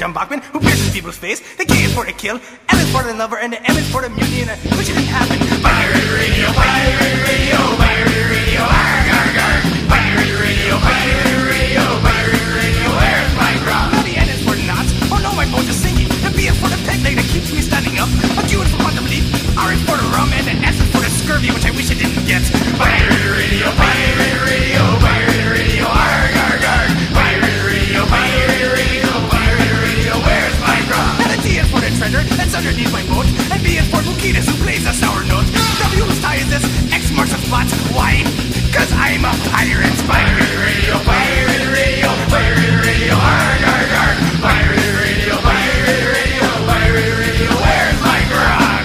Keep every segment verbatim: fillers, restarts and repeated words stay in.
John Bachman, who pierces people's face. The K is for the kill, L is for the lover, and the M is for the mutiny, and I wish it didn't happen. Pirate radio, pirate radio, pirate radio, arg, arg, arg. Pirate radio, pirate radio, pirate radio, where's my grog? Now the N is for the knots, or no, my boat is sinking. The B is for the peg leg that keeps me standing up. A Q is for quantum leap, R is for the rum, and the S is for the scurvy, which I wish I didn't get. Pirate radio, pirate radio, pirate radio, arg, arg, arg. Pirate radio, pirate radio, pirate radio, where's my grog? And the T is for the treasure that's underneath my boat, and B is for Bukitas, who plays a sour note. W whose tie is this, X marks the spot. Why? Cause I'm a pirate. Pirate radio, pirate radio, pirate radio, arg, arg, arg. Pirate radio, pirate radio, pirate radio, where's my grog?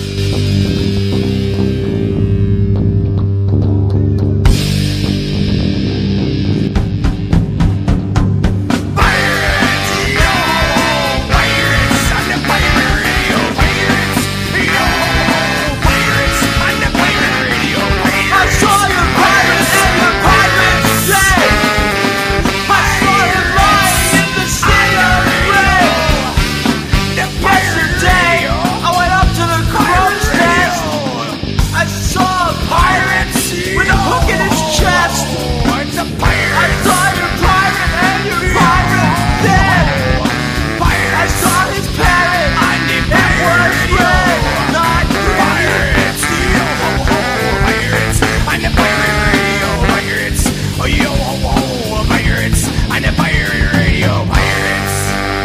Pirates, yo! Pirates on the pirate radio, pirates, yo! Pirates on the pirate radio, pirates. I saw your pirates in the pirate day. I saw you lying in the sea of gray. Yesterday, I went up to the crow's nest. I saw a pirate with a hook in his chest. It's a pirate. I saw your pirate and your pirate dead. I saw his parrot. It was red, not green. Pirates, yo ho ho, pirates. I'm the pirate radio, pirates. Oh yo ho ho, pirates. I'm the pirate radio, pirates.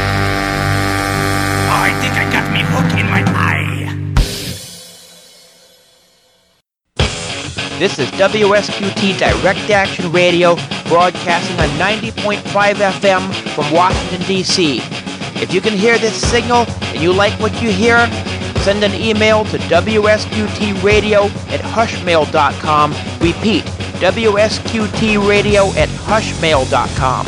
Oh, I think I got me hook in my eye. This is W S Q T Direct Action Radio, broadcasting on ninety point five F M from Washington, D C If you can hear this signal and you like what you hear, send an email to W S Q T radio at hushmail dot com. Repeat, W S Q T radio at hushmail dot com.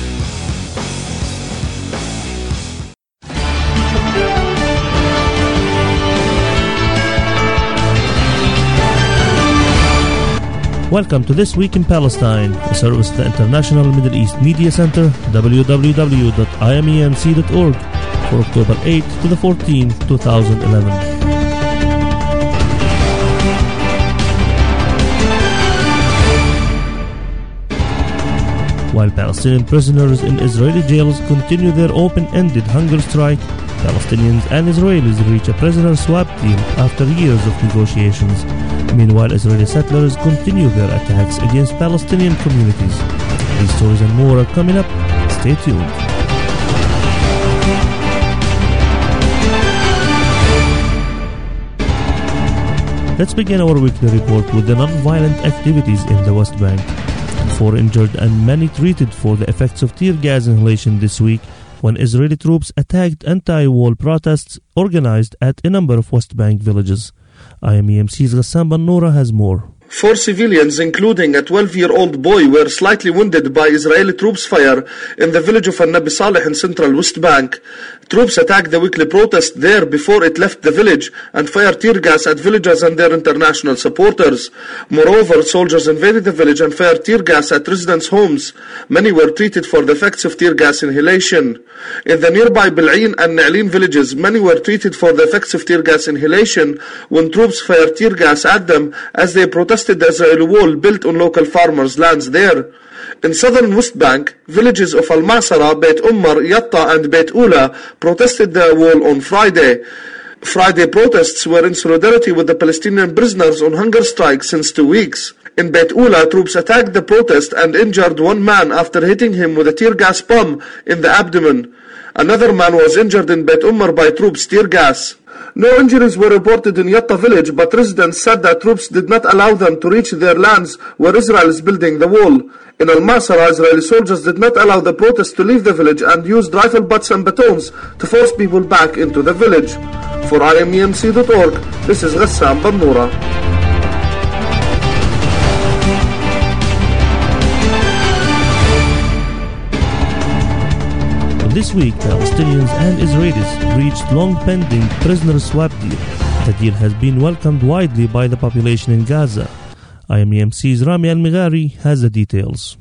Welcome to This Week in Palestine, a service of the International Middle East Media Center, w w w dot i m e m c dot org, for October eighth to the fourteenth, twenty eleven. While Palestinian prisoners in Israeli jails continue their open-ended hunger strike, Palestinians and Israelis reach a prisoner swap deal after years of negotiations. Meanwhile, Israeli settlers continue their attacks against Palestinian communities. These stories and more are coming up. Stay tuned. Let's begin our weekly report with the non-violent activities in the West Bank. Four injured and many treated for the effects of tear gas inhalation this week when Israeli troops attacked anti-wall protests organized at a number of West Bank villages. I M E M C's Ghassan Ben-Noura has more. Four civilians, including a twelve-year-old boy, were slightly wounded by Israeli troops' fire in the village of Al-Nabi Saleh in central West Bank. Troops attacked the weekly protest there before it left the village and fired tear gas at villagers and their international supporters. Moreover, soldiers invaded the village and fired tear gas at residents' homes. Many were treated for the effects of tear gas inhalation. In the nearby Bil'in and Na'lin villages, many were treated for the effects of tear gas inhalation when troops fired tear gas at them as they protested the Israeli wall built on local farmers' lands there. In southern West Bank, villages of Al-Masara, Beit Ummar, Yatta and Beit Ula protested the wall on Friday. Friday protests were in solidarity with the Palestinian prisoners on hunger strike since two weeks. In Beit Ula, troops attacked the protest and injured one man after hitting him with a tear gas bomb in the abdomen. Another man was injured in Beit Ummar by troops' tear gas. No injuries were reported in Yatta village, but residents said that troops did not allow them to reach their lands where Israel is building the wall. In Al-Masara, Israeli soldiers did not allow the protests to leave the village and used rifle butts and batons to force people back into the village. For I M E M C dot org, this is Ghassan Ben-Noura. This week, Palestinians and Israelis reached long-pending prisoner swap deal. The deal has been welcomed widely by the population in Gaza. I M E M C's Rami Al-Mighari has the details.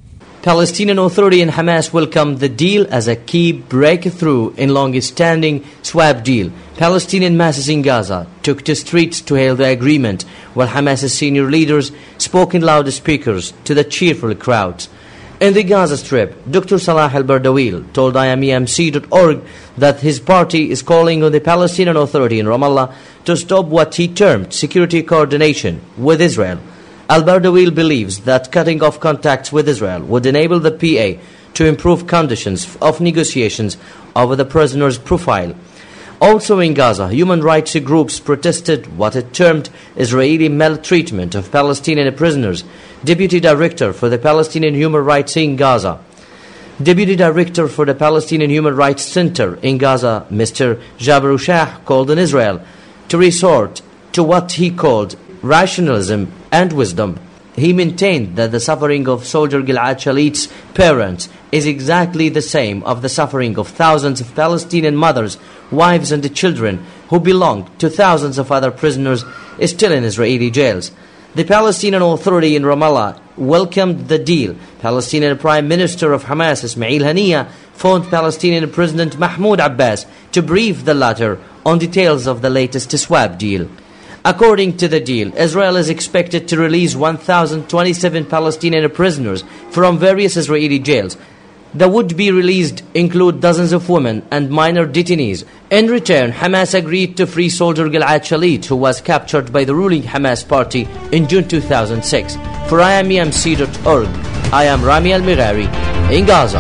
Palestinian Authority and Hamas welcomed the deal as a key breakthrough in long-standing swap deal. Palestinian masses in Gaza took to streets to hail the agreement, while Hamas's senior leaders spoke in loudspeakers to the cheerful crowds. In the Gaza Strip, Doctor Salah al-Bardawil told I M E M C dot org that his party is calling on the Palestinian Authority in Ramallah to stop what he termed security coordination with Israel. Al-Bardawil believes that cutting off contacts with Israel would enable the P A to improve conditions of negotiations over the prisoner's profile. Also in Gaza, human rights groups protested what it termed Israeli maltreatment of Palestinian prisoners. Deputy Director for the Palestinian Human Rights in Gaza, Deputy Director for the Palestinian Human Rights Center in Gaza, Mister Jabir Shah, called on Israel to resort to what he called rationalism and wisdom. He maintained that the suffering of soldier Gilad Shalit's parents is exactly the same of the suffering of thousands of Palestinian mothers, wives and children who belong to thousands of other prisoners still in Israeli jails. The Palestinian Authority in Ramallah welcomed the deal. Palestinian Prime Minister of Hamas, Ismail Haniyeh, phoned Palestinian President Mahmoud Abbas to brief the latter on details of the latest swap deal. According to the deal, Israel is expected to release one thousand twenty-seven Palestinian prisoners from various Israeli jails. The would-be released include dozens of women and minor detainees. In return, Hamas agreed to free soldier Gilad Shalit, who was captured by the ruling Hamas party in June two thousand six. For I M E M C dot org, I am Rami Al-Mighari in Gaza.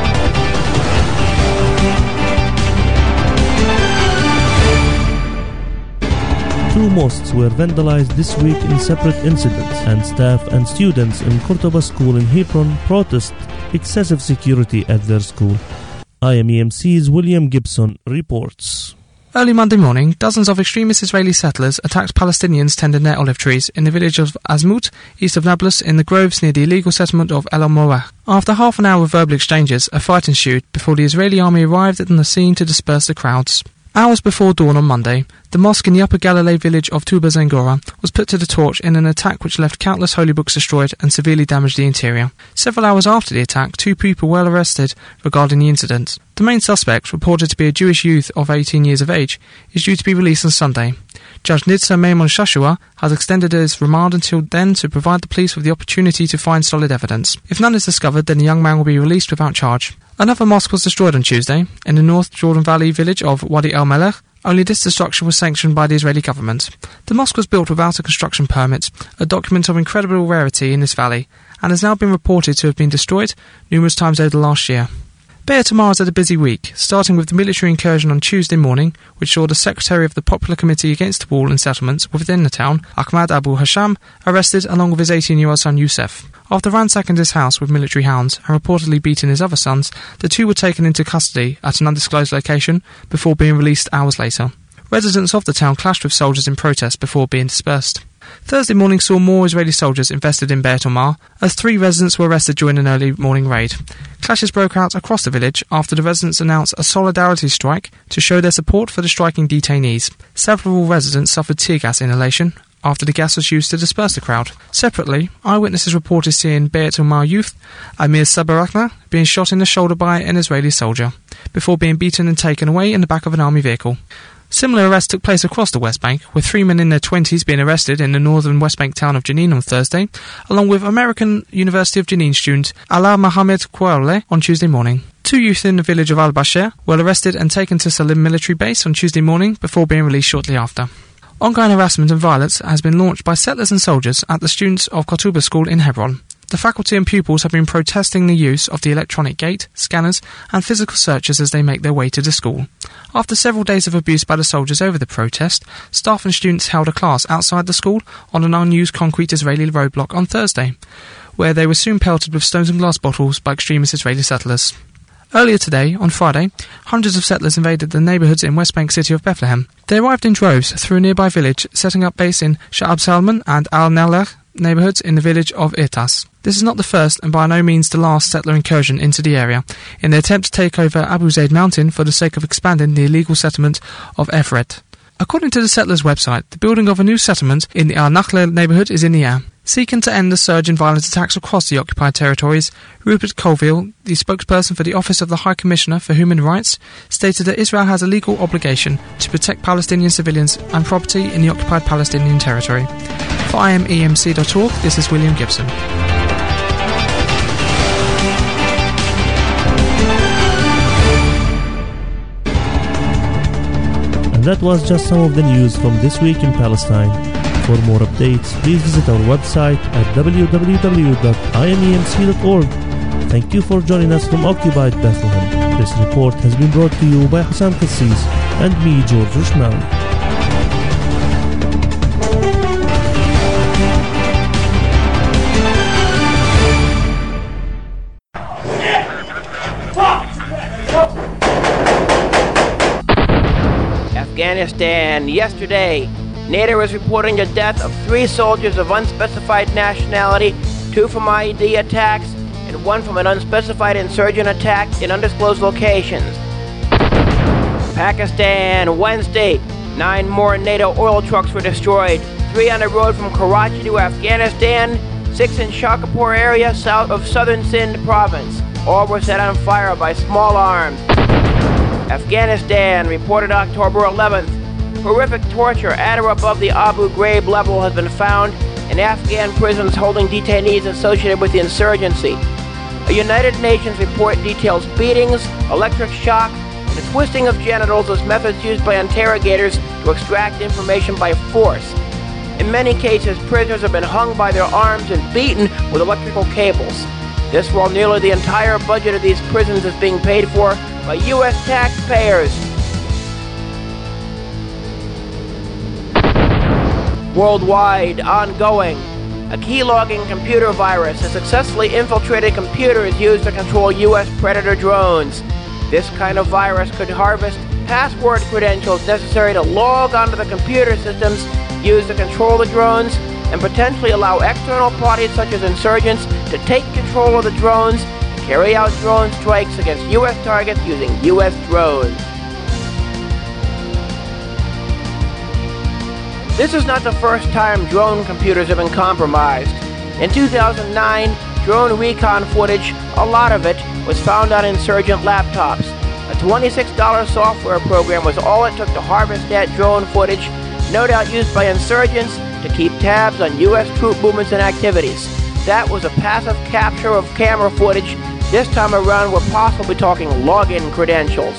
Two mosques were vandalized this week in separate incidents, and staff and students in Qurtuba School in Hebron protest excessive security at their school. I M E M C's William Gibson reports. Early Monday morning, dozens of extremist Israeli settlers attacked Palestinians tending their olive trees in the village of Azmut, east of Nablus, in the groves near the illegal settlement of El Morah. After half an hour of verbal exchanges, a fight ensued before the Israeli army arrived at the scene to disperse the crowds. Hours before dawn on Monday, the mosque in the Upper Galilee village of Tuba Zangora was put to the torch in an attack which left countless holy books destroyed and severely damaged the interior. Several hours after the attack, two people were arrested regarding the incident. The main suspect, reported to be a Jewish youth of eighteen years of age, is due to be released on Sunday. Judge Nitsa Maimon Shashua has extended his remand until then to provide the police with the opportunity to find solid evidence. If none is discovered, then the young man will be released without charge. Another mosque was destroyed on Tuesday in the North Jordan Valley village of Wadi al-Melech, only this destruction was sanctioned by the Israeli government. The mosque was built without a construction permit, a document of incredible rarity in this valley, and has now been reported to have been destroyed numerous times over the last year. Beit Tamar has had a busy week, starting with the military incursion on Tuesday morning, which saw the Secretary of the Popular Committee Against the Wall and Settlements within the town, Ahmad Abu Hasham, arrested along with his eighteen-year-old son Youssef. After ransacking his house with military hounds and reportedly beating his other sons, the two were taken into custody at an undisclosed location before being released hours later. Residents of the town clashed with soldiers in protest before being dispersed. Thursday morning saw more Israeli soldiers invested in Beit Omar, as three residents were arrested during an early morning raid. Clashes broke out across the village after the residents announced a solidarity strike to show their support for the striking detainees. Several residents suffered tear gas inhalation after the gas was used to disperse the crowd. Separately, eyewitnesses reported seeing Beit Omar youth Amir Sabarakna being shot in the shoulder by an Israeli soldier, before being beaten and taken away in the back of an army vehicle. Similar arrests took place across the West Bank, with three men in their twenties being arrested in the northern West Bank town of Jenin on Thursday, along with American University of Jenin student Alaa Mohammed Kouaoulé on Tuesday morning. Two youth in the village of Al-Bashir were arrested and taken to Salim military base on Tuesday morning before being released shortly after. Ongoing harassment and violence has been launched by settlers and soldiers at the students of Qurtuba School in Hebron. The faculty and pupils have been protesting the use of the electronic gate, scanners and physical searches as they make their way to the school. After several days of abuse by the soldiers over the protest, staff and students held a class outside the school on an unused concrete Israeli roadblock on Thursday, where they were soon pelted with stones and glass bottles by extremist Israeli settlers. Earlier today, on Friday, hundreds of settlers invaded the neighbourhoods in West Bank city of Bethlehem. They arrived in droves through a nearby village, setting up base in Sha'ab Salman and Al-Nalach neighbourhoods in the village of Irtas. This is not the first and by no means the last settler incursion into the area, in their attempt to take over Abu Zaid mountain for the sake of expanding the illegal settlement of Efret. According to the settlers' website, the building of a new settlement in the Al-Nakhla neighbourhood is in the air. Seeking to end the surge in violent attacks across the occupied territories, Rupert Colville, the spokesperson for the Office of the High Commissioner for Human Rights, stated that Israel has a legal obligation to protect Palestinian civilians and property in the occupied Palestinian territory. For I M E M C dot org, this is William Gibson. And that was just some of the news from this week in Palestine. For more updates, please visit our website at w w w dot i m e m c dot org. Thank you for joining us from Occupied Bethlehem. This report has been brought to you by Hassan Kassis and me, George Rushmawi. Afghanistan. Yesterday, NATO is reporting the death of three soldiers of unspecified nationality, two from I E D attacks, and one from an unspecified insurgent attack in undisclosed locations. Pakistan. Wednesday, nine more NATO oil trucks were destroyed, three on the road from Karachi to Afghanistan, six in Shakapur area south of southern Sindh province. All were set on fire by small arms. Afghanistan reported October eleventh. Horrific torture at or above the Abu Ghraib level has been found in Afghan prisons holding detainees associated with the insurgency. A United Nations report details beatings, electric shock, and the twisting of genitals as methods used by interrogators to extract information by force. In many cases, prisoners have been hung by their arms and beaten with electrical cables. This while nearly the entire budget of these prisons is being paid for by U S taxpayers. Worldwide, ongoing. A keylogging computer virus has successfully infiltrated computers used to control U S Predator drones. This kind of virus could harvest password credentials necessary to log onto the computer systems used to control the drones and potentially allow external parties such as insurgents to take control of the drones and carry out drone strikes against U S targets using U S drones. This is not the first time drone computers have been compromised. In two thousand nine, drone recon footage, a lot of it, was found on insurgent laptops. A twenty-six dollars software program was all it took to harvest that drone footage, no doubt used by insurgents to keep tabs on U S troop movements and activities. That was a passive capture of camera footage. This time around, we're possibly talking login credentials.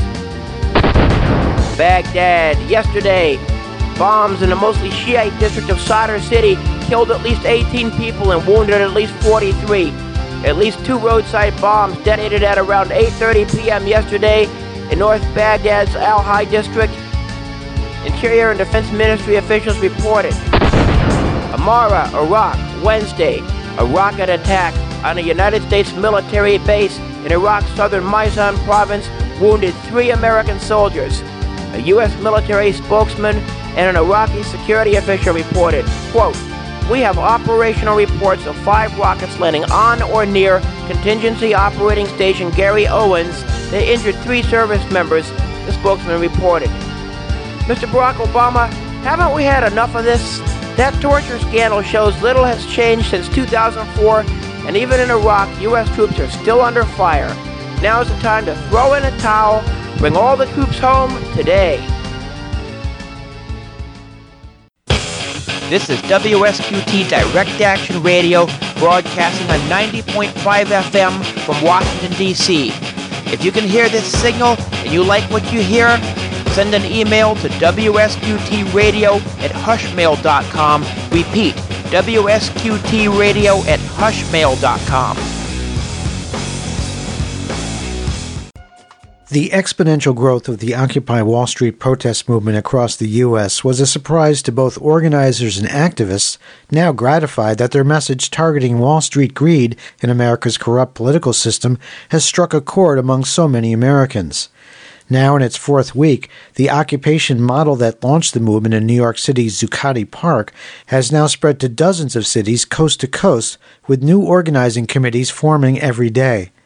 Baghdad. Yesterday, bombs in the mostly Shiite district of Sadr City killed at least eighteen people and wounded at least forty-three. At least two roadside bombs detonated at around eight thirty p.m. yesterday in North Baghdad's Al-Hai district. Interior and Defense Ministry officials reported. Amara, Iraq. Wednesday, a rocket attack on a United States military base in Iraq's southern Maysan province wounded three American soldiers. A U S military spokesman and an Iraqi security official reported, quote, "We have operational reports of five rockets landing on or near Contingency Operating Station Gary Owens. They injured three service members," the spokesman reported. Mister Barack Obama, haven't we had enough of this? That torture scandal shows little has changed since two thousand four, and even in Iraq, U S troops are still under fire. Now is the time to throw in a towel, bring all the troops home today. This is W S Q T Direct Action Radio, broadcasting on ninety point five F M from Washington, D C If you can hear this signal and you like what you hear, send an email to W S Q T radio at hushmail dot com. Repeat, W S Q T radio at hushmail dot com. The exponential growth of the Occupy Wall Street protest movement across the U S was a surprise to both organizers and activists, now gratified that their message targeting Wall Street greed in America's corrupt political system has struck a chord among so many Americans. Now in its fourth week, the occupation model that launched the movement in New York City's Zuccotti Park has now spread to dozens of cities coast to coast, with new organizing committees forming every day.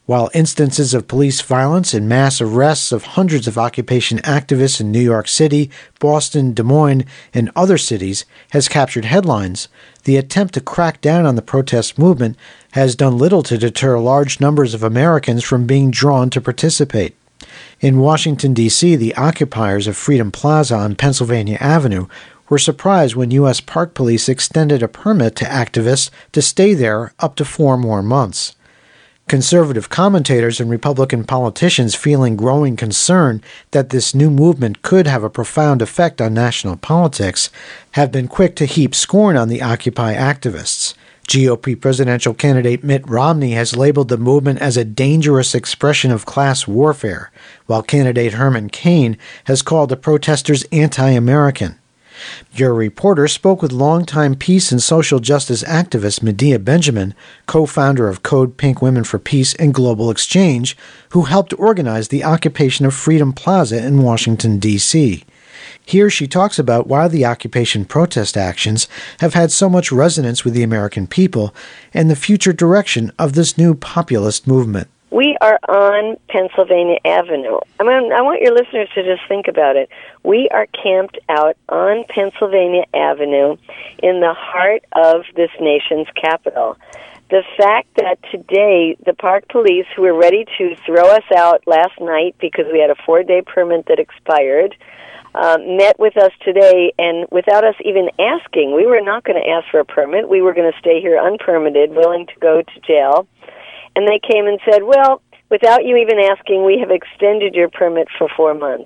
While instances of police violence and mass arrests of hundreds of occupation activists in New York City, Boston, Des Moines, and other cities has captured headlines, the attempt to crack down on the protest movement has done little to deter large numbers of Americans from being drawn to participate. In Washington, D C, the occupiers of Freedom Plaza on Pennsylvania Avenue were surprised when U S Park Police extended a permit to activists to stay there up to four more months. Conservative commentators and Republican politicians feeling growing concern that this new movement could have a profound effect on national politics have been quick to heap scorn on the Occupy activists. G O P presidential candidate Mitt Romney has labeled the movement as a dangerous expression of class warfare, while candidate Herman Cain has called the protesters anti-American. Your reporter spoke with longtime peace and social justice activist Medea Benjamin, co-founder of Code Pink Women for Peace and Global Exchange, who helped organize the occupation of Freedom Plaza in Washington, D C Here she talks about why the occupation protest actions have had so much resonance with the American people and the future direction of this new populist movement. We are on Pennsylvania Avenue. I mean, I want your listeners to just think about it. We are camped out on Pennsylvania Avenue in the heart of this nation's capital. The fact that today the park police, who were ready to throw us out last night because we had a four-day permit that expired, uh, met with us today, and without us even asking, we were not going to ask for a permit. We were going to stay here unpermitted, willing to go to jail. And they came and said, well, without you even asking, we have extended your permit for four months.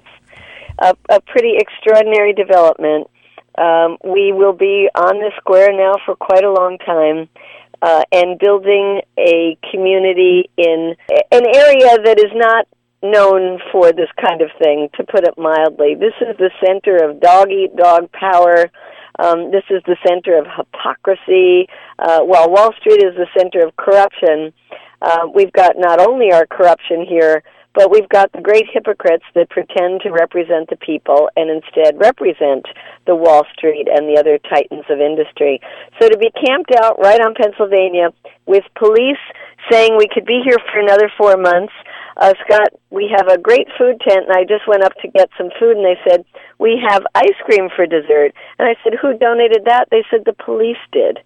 A, a pretty extraordinary development. Um, we will be on the square now for quite a long time uh, and building a community in an area that is not known for this kind of thing, to put it mildly. This is the center of dog-eat-dog power. Um, this is the center of hypocrisy. Uh, while Wall Street is the center of corruption, Uh, we've got not only our corruption here, but we've got the great hypocrites that pretend to represent the people and instead represent the Wall Street and the other titans of industry. So to be camped out right on Pennsylvania with police saying we could be here for another four months, uh, Scott, we have a great food tent, and I just went up to get some food, and they said, we have ice cream for dessert. And I said, who donated that? They said the police did.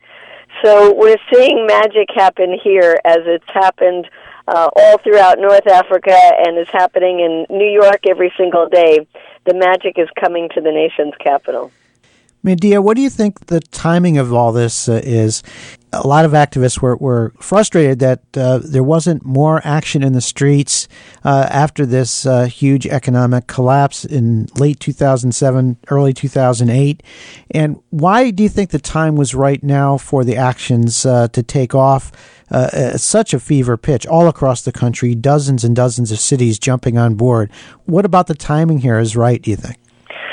So we're seeing magic happen here as it's happened uh, all throughout North Africa and is happening in New York every single day. The magic is coming to the nation's capital. Medea, what do you think the timing of all this uh, is? A lot of activists were, were frustrated that uh, there wasn't more action in the streets uh, after this uh, huge economic collapse in late two thousand seven, early two thousand eight. And why do you think the time was right now for the actions uh, to take off uh, at such a fever pitch all across the country, dozens and dozens of cities jumping on board? What about the timing here is right, do you think?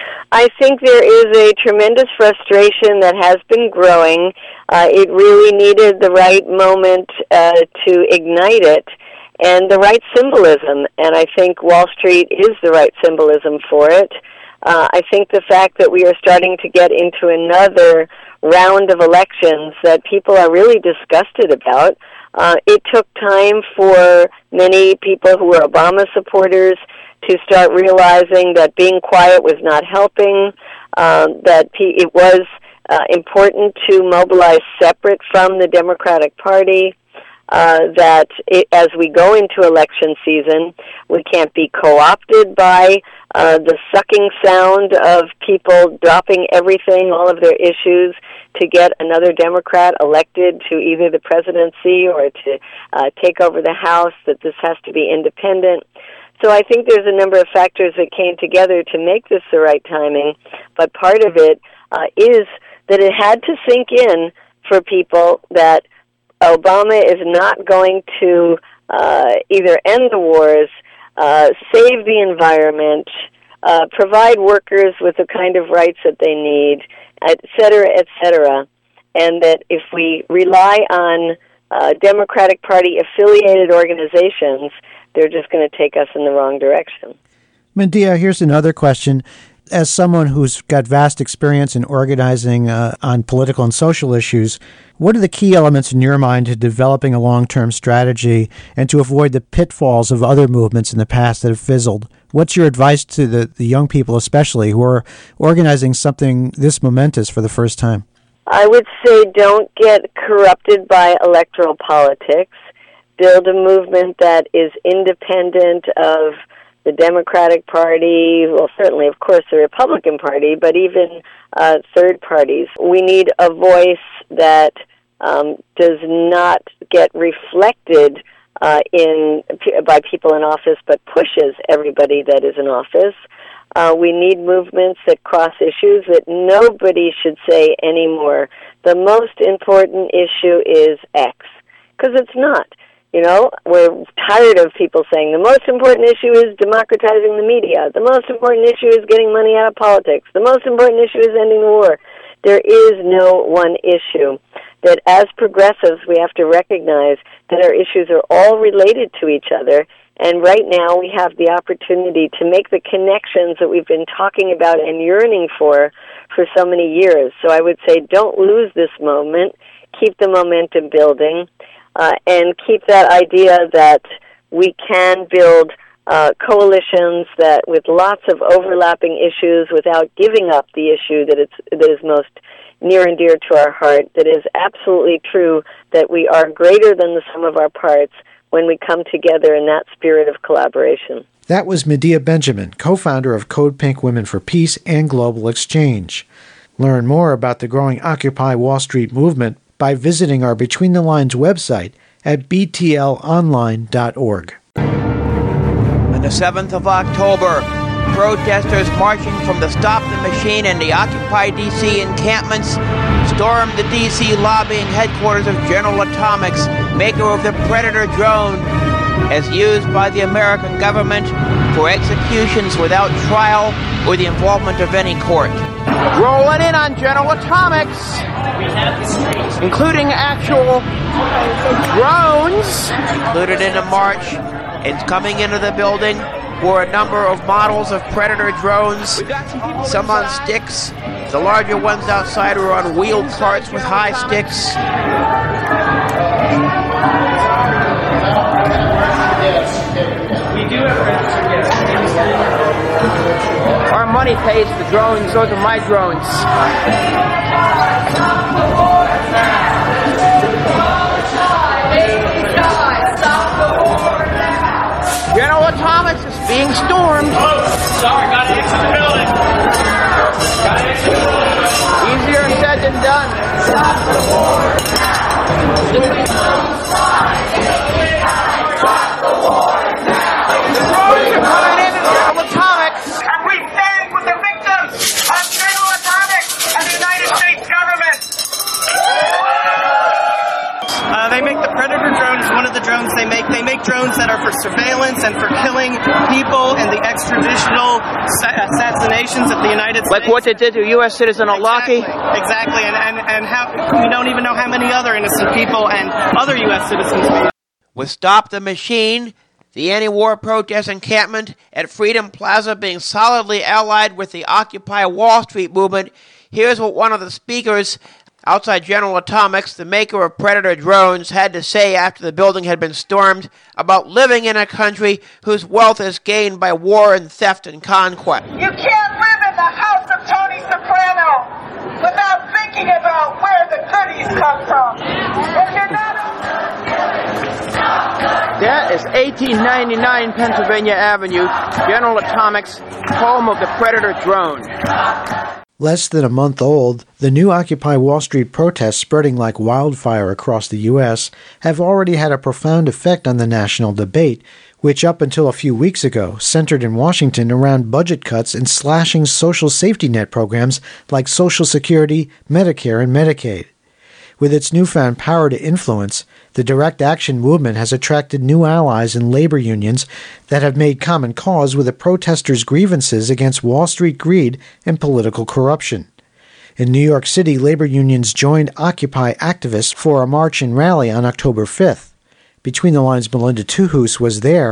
I think there is a tremendous frustration that has been growing. Uh, it really needed the right moment uh, to ignite it and the right symbolism, and I think Wall Street is the right symbolism for it. Uh, I think the fact that we are starting to get into another round of elections that people are really disgusted about. Uh, it took time for many people who were Obama supporters to start realizing that being quiet was not helping, um, that P- it was uh, important to mobilize separate from the Democratic Party, uh, that it, as we go into election season, we can't be co-opted by uh, the sucking sound of people dropping everything, all of their issues, to get another Democrat elected to either the presidency or to uh, take over the House, that this has to be independent. So I think there's a number of factors that came together to make this the right timing, but part of it uh, is that it had to sink in for people that Obama is not going to uh, either end the wars, uh, save the environment, uh, provide workers with the kind of rights that they need, et cetera, et cetera, and that if we rely on uh, Democratic Party-affiliated organizations, they're just going to take us in the wrong direction. Medea, here's another question. As someone who's got vast experience in organizing uh, on political and social issues, what are the key elements in your mind to developing a long-term strategy and to avoid the pitfalls of other movements in the past that have fizzled? What's your advice to the, the young people especially who are organizing something this momentous for the first time? I would say don't get corrupted by electoral politics. Build a movement that is independent of the Democratic Party, well, certainly, of course, the Republican Party, but even uh, third parties. We need a voice that um, does not get reflected uh, in by people in office, but pushes everybody that is in office. Uh, we need movements that cross issues that nobody should say anymore. The most important issue is X, because it's not. You know, we're tired of people saying the most important issue is democratizing the media. The most important issue is getting money out of politics. The most important issue is ending the war. There is no one issue. That as progressives, we have to recognize that our issues are all related to each other. And right now we have the opportunity to make the connections that we've been talking about and yearning for for so many years. So I would say don't lose this moment. Keep the momentum building. Uh, and keep that idea that we can build uh, coalitions that with lots of overlapping issues without giving up the issue that it's that is most near and dear to our heart. That is absolutely true that we are greater than the sum of our parts when we come together in that spirit of collaboration. That was Medea Benjamin, co-founder of Code Pink Women for Peace and Global Exchange. Learn more about the growing Occupy Wall Street movement by visiting our Between the Lines website at b t l online dot org. On the seventh of October, protesters marching from the Stop the Machine and the Occupy D C encampments stormed the D C lobby and headquarters of General Atomics, maker of the Predator drone, as used by the American government for executions without trial or the involvement of any court. Rolling in on General Atomics, including actual drones. Included in the march and coming into the building were a number of models of Predator drones, some on sticks. The larger ones outside were on wheeled carts with high sticks. We do Our money pays the drones. Those are my drones. General Atomics is being stormed. Oh, sorry, got to exit the building. Got to exit the building. Easier said than done. Stop the war now. Stop the war now. The drones are coming in at General Atomics. And we stand with the victims of General Atomics and the United States government. Uh, they make the Predator drones one of the drones they make. They make drones that are for surveillance and for killing people and the extraditional assassinations of the United States. Like what they did to U S citizen Al-Awlaki? Exactly, exactly. And, and, and how we don't even know how many other innocent people and other U S citizens. With Stop the Machine, the anti-war protest encampment at Freedom Plaza being solidly allied with the Occupy Wall Street movement, here's what one of the speakers outside General Atomics, the maker of Predator drones, had to say after the building had been stormed about living in a country whose wealth is gained by war and theft and conquest. You can't live in the house of Tony Soprano without thinking about where the goodies come from. If you're not... That is eighteen ninety-nine Pennsylvania Avenue, General Atomics, home of the Predator drone. Less than a month old, the new Occupy Wall Street protests spreading like wildfire across the U S have already had a profound effect on the national debate, which up until a few weeks ago centered in Washington around budget cuts and slashing social safety net programs like Social Security, Medicare, and Medicaid. With its newfound power to influence, the direct action movement has attracted new allies in labor unions that have made common cause with the protesters' grievances against Wall Street greed and political corruption. In New York City, labor unions joined Occupy activists for a march and rally on October fifth. Between the Lines' Melinda Tuhus was there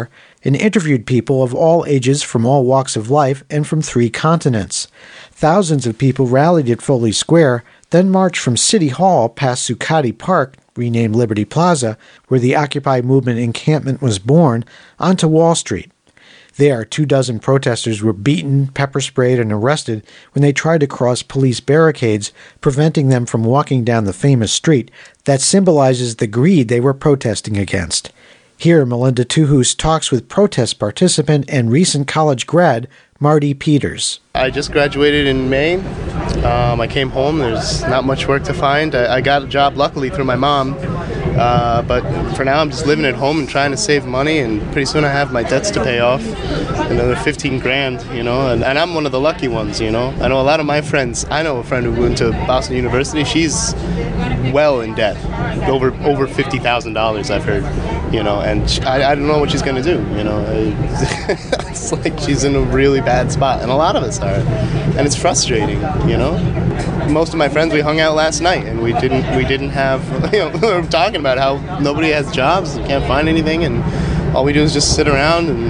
and interviewed people of all ages from all walks of life and from three continents. Thousands of people rallied at Foley Square, then marched from City Hall past Zuccotti Park, renamed Liberty Plaza, where the Occupy movement encampment was born, onto Wall Street. There, two dozen protesters were beaten, pepper-sprayed, and arrested when they tried to cross police barricades, preventing them from walking down the famous street that symbolizes the greed they were protesting against. Here, Melinda Tuhus talks with protest participant and recent college grad, Marty Peters. I just graduated in May. Um, I came home. There's not much work to find. I, I got a job, luckily, through my mom. Uh, but for now, I'm just living at home and trying to save money, and pretty soon I have my debts to pay off. Another fifteen grand, you know, and, and I'm one of the lucky ones, you know. I know a lot of my friends. I know a friend who went to Boston University. She's well in debt, over over fifty thousand dollars, I've heard, you know, and she, I, I don't know what she's going to do, you know. It's like she's in a really bad spot, and a lot of us are, and it's frustrating, you know. Most of my friends, we hung out last night, and we didn't we didn't have, you know, we were talking about how nobody has jobs, can't find anything, and all we do is just sit around, and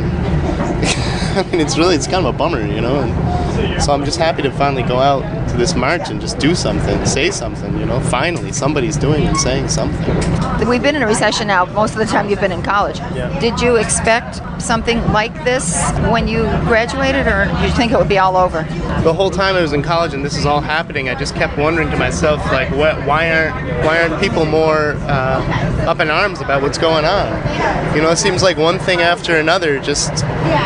I mean, it's really, it's kind of a bummer, you know, and so I'm just happy to finally go out to this march and just do something, say something, you know, finally somebody's doing and saying something. We've been in a recession now most of the time you've been in college. Yeah. Did you expect something like this when you graduated, or did you think it would be all over? The whole time I was in college and this is all happening, I just kept wondering to myself, like, what, why aren't why aren't people more uh, up in arms about what's going on? You know, it seems like one thing after another just,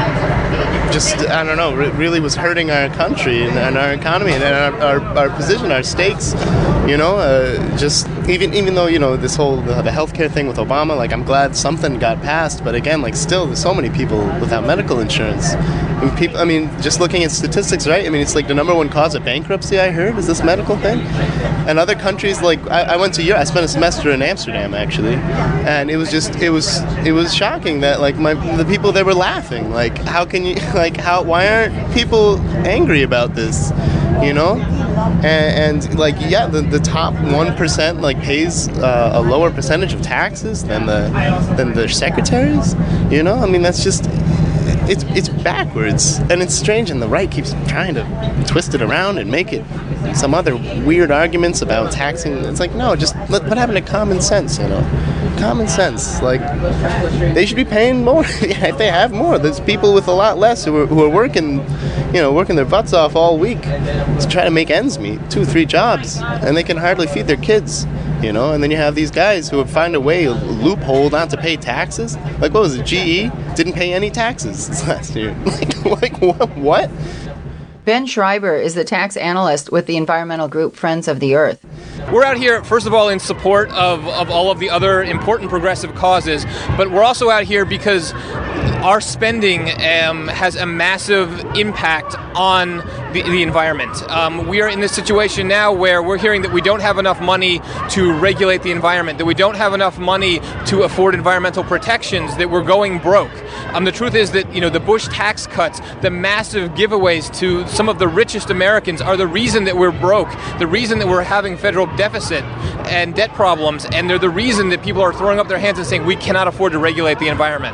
just I don't know, re- really was hurting our country and, and our economy and our, our, our position, our stakes. You know, uh, just even even though, you know, this whole the, the healthcare thing with Obama, like, I'm glad something got passed, but again, like, still there's so many people without medical insurance. I mean, people, I mean, just looking at statistics, right? I mean, it's like the number one cause of bankruptcy, I heard, is this medical thing. And other countries, like, I, I went to Europe, I spent a semester in Amsterdam, actually, and it was just, it was, it was shocking that, like, my the people there were laughing. Like, how can you, like, how, why aren't people angry about this, you know? And, and like, yeah, the, the top one percent, like, pays uh, a lower percentage of taxes than the than the secretaries, you know? I mean, that's just, it's it's backwards, and it's strange, and the right keeps trying to twist it around and make it some other weird arguments about taxing. It's like, no, just let, what happened to common sense, you know? Common sense, like, they should be paying more. Yeah, if they have more, there's people with a lot less who are, who are working, you know, working their butts off all week to try to make ends meet, two, three jobs, and they can hardly feed their kids, you know. And then you have these guys who would find a way, a loophole not to pay taxes. Like, what was it, G E didn't pay any taxes last year. Like, like what? what? Ben Schreiber is the tax analyst with the environmental group Friends of the Earth. We're out here, first of all, in support of, of all of the other important progressive causes, but we're also out here because our spending um, has a massive impact on the, the environment. Um, we are in this situation now where we're hearing that we don't have enough money to regulate the environment, that we don't have enough money to afford environmental protections, that we're going broke. Um, the truth is that, you know, the Bush tax cuts, the massive giveaways to some of the richest Americans are the reason that we're broke, the reason that we're having federal deficit and debt problems, and they're the reason that people are throwing up their hands and saying we cannot afford to regulate the environment.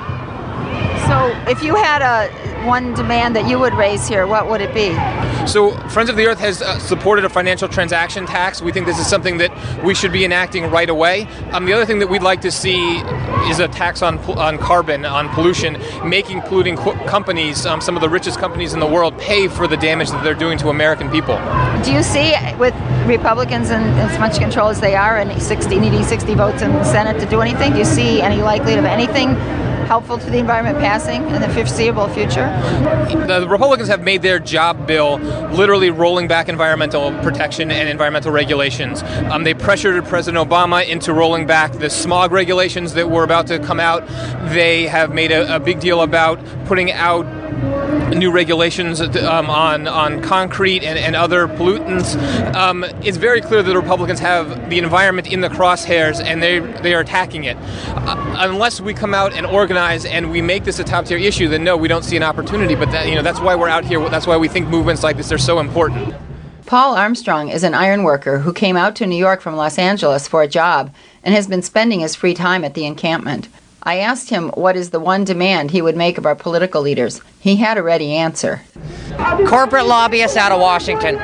So if you had a one demand that you would raise here, what would it be? So Friends of the Earth has uh, supported a financial transaction tax. We think this is something that we should be enacting right away. Um, the other thing that we'd like to see is a tax on on carbon, on pollution, making polluting co- companies, um, some of the richest companies in the world, pay for the damage that they're doing to American people. Do you see, with Republicans in as much control as they are and sixty, needing sixty votes in the Senate to do anything, do you see any likelihood of anything helpful to the environment passing in the foreseeable future? The Republicans have made their job bill literally rolling back environmental protection and environmental regulations. Um, they pressured President Obama into rolling back the smog regulations that were about to come out. They have made a, a big deal about putting out new regulations um, on on concrete and, and other pollutants. Um, it's very clear that the Republicans have the environment in the crosshairs, and they they are attacking it. Uh, unless we come out and organize and we make this a top tier issue, then no, we don't see an opportunity. But that, you know, that's why we're out here. That's why we think movements like this are so important. Paul Armstrong is an iron worker who came out to New York from Los Angeles for a job and has been spending his free time at the encampment. I asked him what is the one demand he would make of our political leaders. He had a ready answer. Corporate lobbyists out of Washington.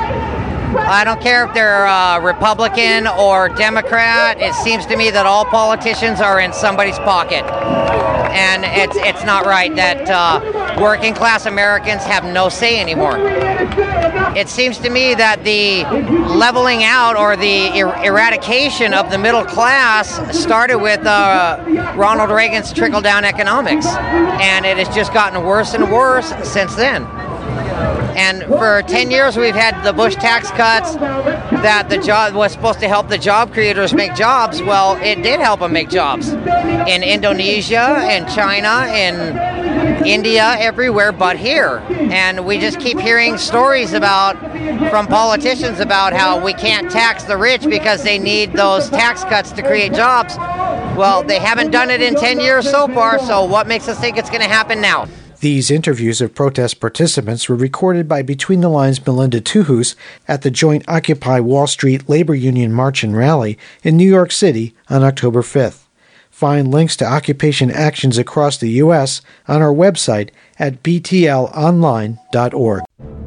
I don't care if they're uh, Republican or Democrat. It seems to me that all politicians are in somebody's pocket. And it's it's not right that uh, working class Americans have no say anymore. It seems to me that the leveling out or the er- eradication of the middle class started with uh, Ronald Reagan's trickle-down economics. And it has just gotten worse and worse since then. And for ten years, we've had the Bush tax cuts that the job was supposed to help the job creators make jobs. Well, it did help them make jobs in Indonesia, in China, in India, everywhere but here. And we just keep hearing stories about from politicians about how we can't tax the rich because they need those tax cuts to create jobs. Well, they haven't done it in ten years so far, so what makes us think it's going to happen now? These interviews of protest participants were recorded by Between the Lines' Melinda Tuhus at the joint Occupy Wall Street Labor Union March and Rally in New York City on October fifth. Find links to occupation actions across the U S on our website at b t l online dot org.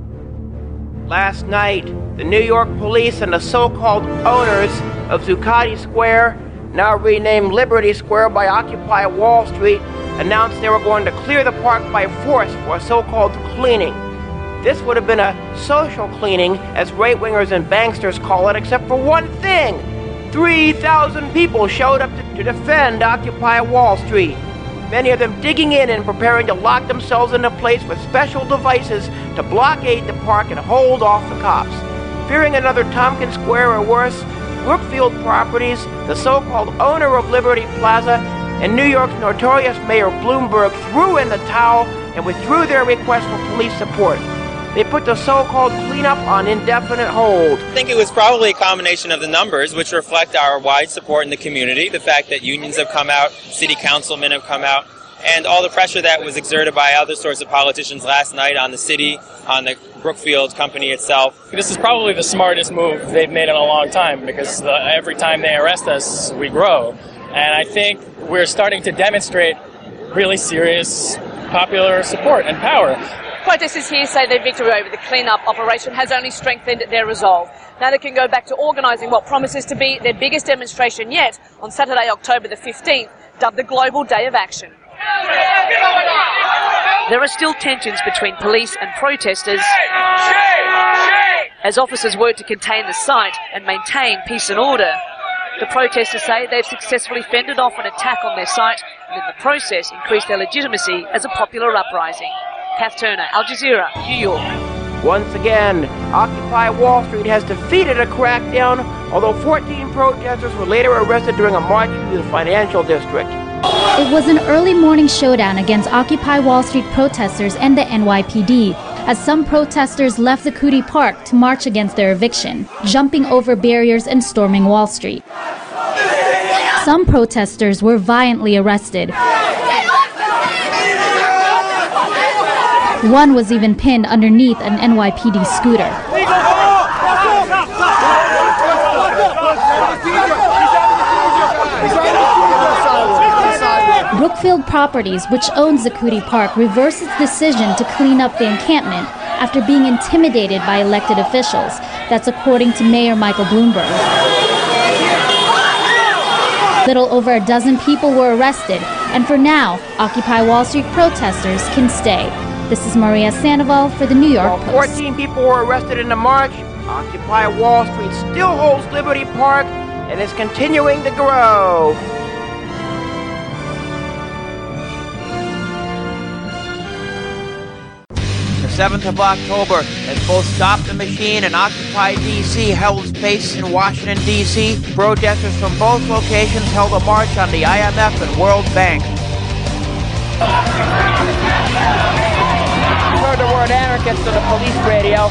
Last night, the New York police and the so-called owners of Zuccotti Square, now renamed Liberty Square by Occupy Wall Street, announced they were going to clear the park by force for a so-called cleaning. This would have been a social cleaning, as right-wingers and banksters call it, except for one thing. three thousand people showed up to, to defend Occupy Wall Street, many of them digging in and preparing to lock themselves into place with special devices to blockade the park and hold off the cops. Fearing another Tompkins Square or worse, Brookfield Properties, the so-called owner of Liberty Plaza, and New York's notorious Mayor Bloomberg threw in the towel and withdrew their request for police support. They put the so-called cleanup on indefinite hold. I think it was probably a combination of the numbers, which reflect our wide support in the community, the fact that unions have come out, city councilmen have come out, and all the pressure that was exerted by other sorts of politicians last night on the city, on the Brookfield company itself. This is probably the smartest move they've made in a long time, because the, every time they arrest us, we grow. And I think we're starting to demonstrate really serious popular support and power. Protesters here say their victory over the clean-up operation has only strengthened their resolve. Now they can go back to organising what promises to be their biggest demonstration yet on Saturday, October the fifteenth, dubbed the Global Day of Action. There are still tensions between police and protesters as officers work to contain the site and maintain peace and order. The protesters say they've successfully fended off an attack on their site and in the process increased their legitimacy as a popular uprising. Kath Turner, Al Jazeera, New York. Once again, Occupy Wall Street has defeated a crackdown, although fourteen protesters were later arrested during a march through the financial district. It was an early morning showdown against Occupy Wall Street protesters and the N Y P D, as some protesters left the Coody Park to march against their eviction, jumping over barriers and storming Wall Street. Some protesters were violently arrested. One was even pinned underneath an N Y P D scooter. Brookfield Properties, which owns the Coody Park, reversed its decision to clean up the encampment after being intimidated by elected officials. That's according to Mayor Michael Bloomberg. Little over a dozen people were arrested, and for now, Occupy Wall Street protesters can stay. This is Maria Sandoval for the New York Post. fourteen people were arrested in the march. Occupy Wall Street still holds Liberty Park and is continuing to grow. The seventh of October, as both Stop the Machine and Occupy D C held pace in Washington, D C, protesters from both locations held a march on the I M F and World Bank. You heard the word anarchist on the police radio.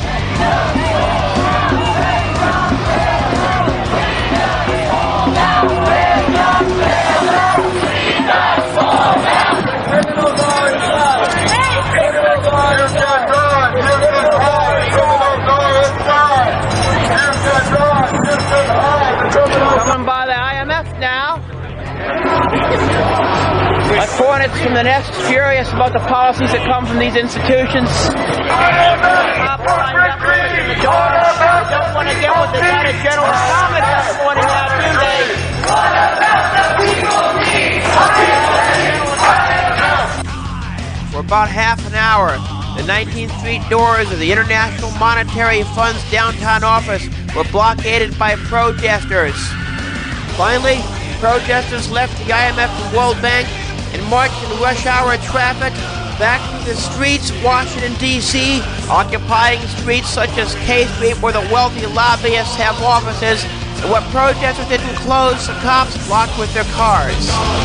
Coming by the I M F now. Like hornets from the nest, furious about the policies that come from these institutions. Up, signed up in the doors. Don't want to get what the United General Comments are pointing out, do they? For about half an hour, the nineteenth Street doors of the International Monetary Fund's downtown office were blockaded by protesters. Finally, protesters left the I M F and World Bank and marched in rush hour traffic back to the streets of Washington, D C, occupying streets such as K Street where the wealthy lobbyists have offices, and what protesters didn't close, the cops blocked with their cars.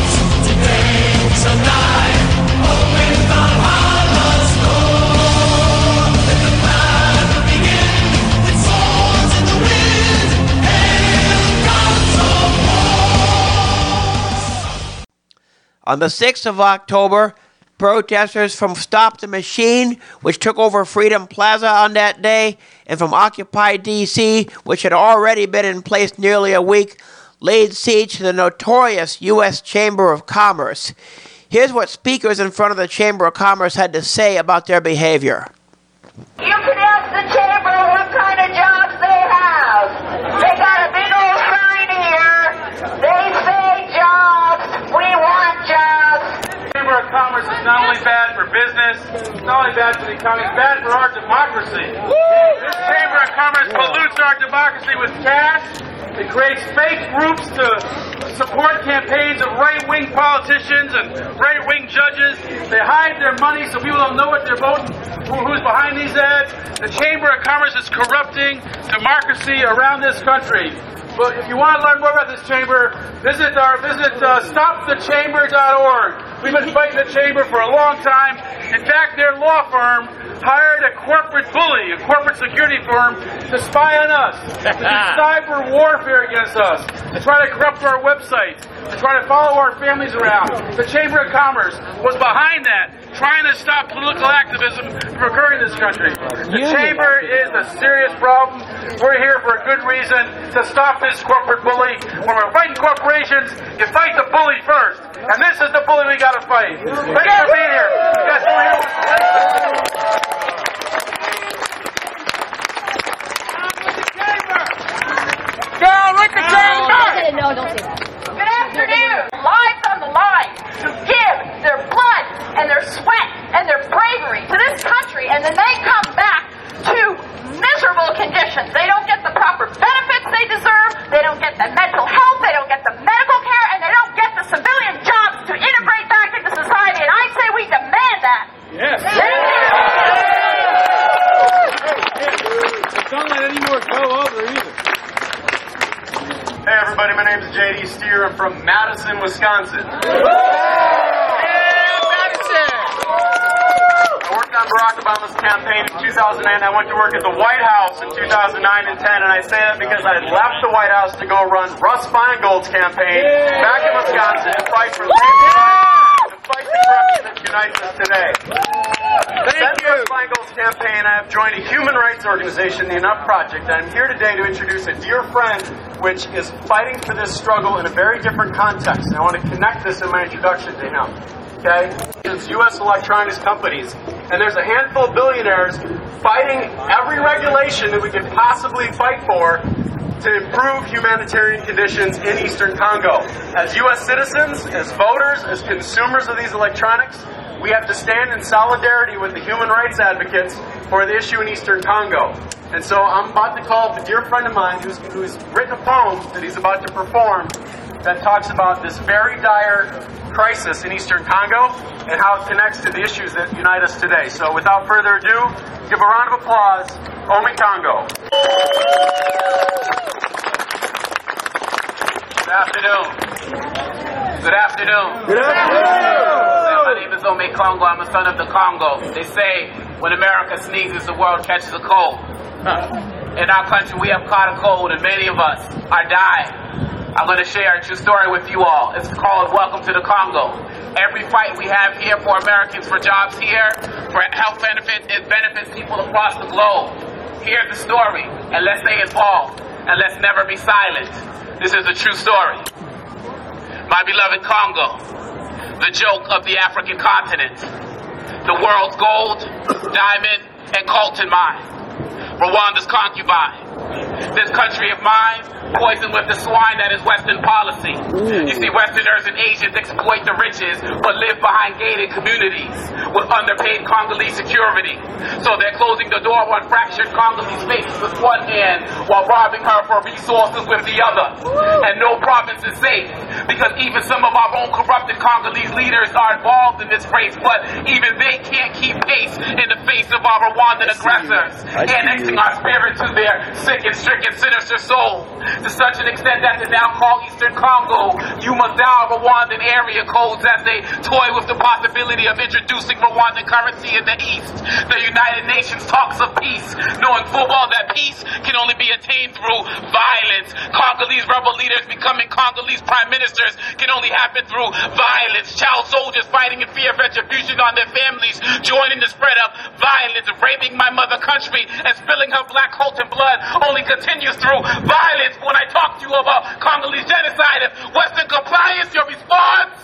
On the sixth of October, protesters from Stop the Machine, which took over Freedom Plaza on that day, and from Occupy D C, which had already been in place nearly a week, laid siege to the notorious U S Chamber of Commerce. Here's what speakers in front of the Chamber of Commerce had to say about their behavior. You can ask the Chamber what kind of jobs they have. They got a big old sign here. They say jobs. We want jobs. The Chamber of Commerce is not only bad for business, it's not only bad for the economy, it's bad for our democracy. This Chamber of Commerce pollutes our democracy with cash. It creates fake groups to support campaigns of right-wing politicians and right-wing judges. They hide their money so people don't know what they're voting, who's behind these ads. The Chamber of Commerce is corrupting democracy around this country. But if you want to learn more about this chamber, visit our visit uh, stop the chamber dot org. We've been fighting the chamber for a long time. In fact, their law firm hired a corporate bully, a corporate security firm, to spy on us, to do cyber warfare against us, to try to corrupt our websites, to try to follow our families around. The Chamber of Commerce was behind that, trying to stop political activism from occurring in this country. The yeah. Chamber is a serious problem. We're here for a good reason, to stop this corporate bully. When we're fighting corporations, you fight the bully first. And this is the bully we got to fight. Thanks for being here. You guys over here. Down with the chamber! No, don't say that. Good afternoon. Live from the line who give their blood and their sweat and their bravery to this country, and then they come back to miserable conditions. They don't get the proper benefits they deserve. They don't get the mental health. They don't get the medical care, and they don't get the civilian jobs to integrate back into society. And I say we demand that. Yes. Don't let any more go over either. Hey everybody, my name is J D Steer. I'm from Madison, Wisconsin. I worked on Barack Obama's campaign in two thousand nine. I went to work at the White House in two thousand nine and ten, and I say that because I left the White House to go run Russ Feingold's campaign back in Wisconsin and fight for to fight the corruption that unites us today. Since Russ Feingold's campaign, I have joined a human rights organization, the Enough Project. I'm here today to introduce a dear friend which is fighting for this struggle in a very different context, and I want to connect this in my introduction to him. Okay? It's U S electronics companies, and there's a handful of billionaires fighting every regulation that we could possibly fight for to improve humanitarian conditions in Eastern Congo. As U S citizens, as voters, as consumers of these electronics, we have to stand in solidarity with the human rights advocates for the issue in Eastern Congo. And so I'm about to call up a dear friend of mine who's, who's written a poem that he's about to perform that talks about this very dire crisis in Eastern Congo and how it connects to the issues that unite us today. So without further ado, give a round of applause, Omi Congo. Good afternoon. Good afternoon. Good afternoon. My name is Omi Congo. I'm a son of the Congo. They say when America sneezes, the world catches a cold. In our country, we have caught a cold, and many of us are dying. I'm going to share a true story with you all. It's called Welcome to the Congo. Every fight we have here for Americans, for jobs here, for health benefits, it benefits people across the globe. Hear the story, and let's stay involved, and let's never be silent. This is a true story. My beloved Congo, the joke of the African continent, the world's gold, diamond, and coltan mine, Rwanda's concubine. This country of mine, poisoned with the swine that is Western policy. Ooh. You see, Westerners and Asians exploit the riches, but live behind gated communities with underpaid Congolese security. So they're closing the door on fractured Congolese faces with one hand, while robbing her for resources with the other. Ooh. And no province is safe, because even some of our own corrupted Congolese leaders are involved in this race, but even they can't keep pace in the face of our Rwandan aggressors, annexing our spirit to their sick and stricken, sinister soul, to such an extent that they now call Eastern Congo Umazao Rwandan area codes as they toy with the possibility of introducing Rwandan currency in the East. The United Nations talks of peace, knowing full well that peace can only be attained through violence. Congolese rebel leaders becoming Congolese prime ministers can only happen through violence. Child soldiers fighting in fear of retribution on their families, joining the spread of violence, raping my mother country and spilling her black coltan blood only continues through violence. When I talk to you about Congolese genocide and Western compliance, your response?